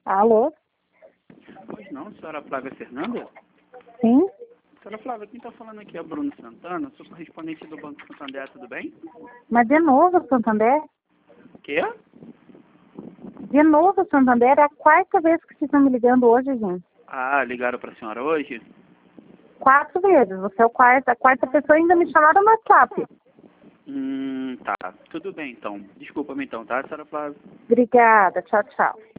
Alô? Pois não, senhora Flávia Fernanda? Sim? Senhora Flávia, quem está falando aqui é Bruno Santana, sou correspondente do Banco Santander, tudo bem? Mas de novo, Santander? Quê? De novo, Santander? É a quarta vez que vocês estão me ligando hoje, gente. Ah, ligaram para a senhora hoje? 4 vezes. Você é a quarta pessoa ainda me chamaram no WhatsApp. Tá. Tudo bem, então. Desculpa-me então, tá, senhora Flávia? Obrigada. Tchau, tchau.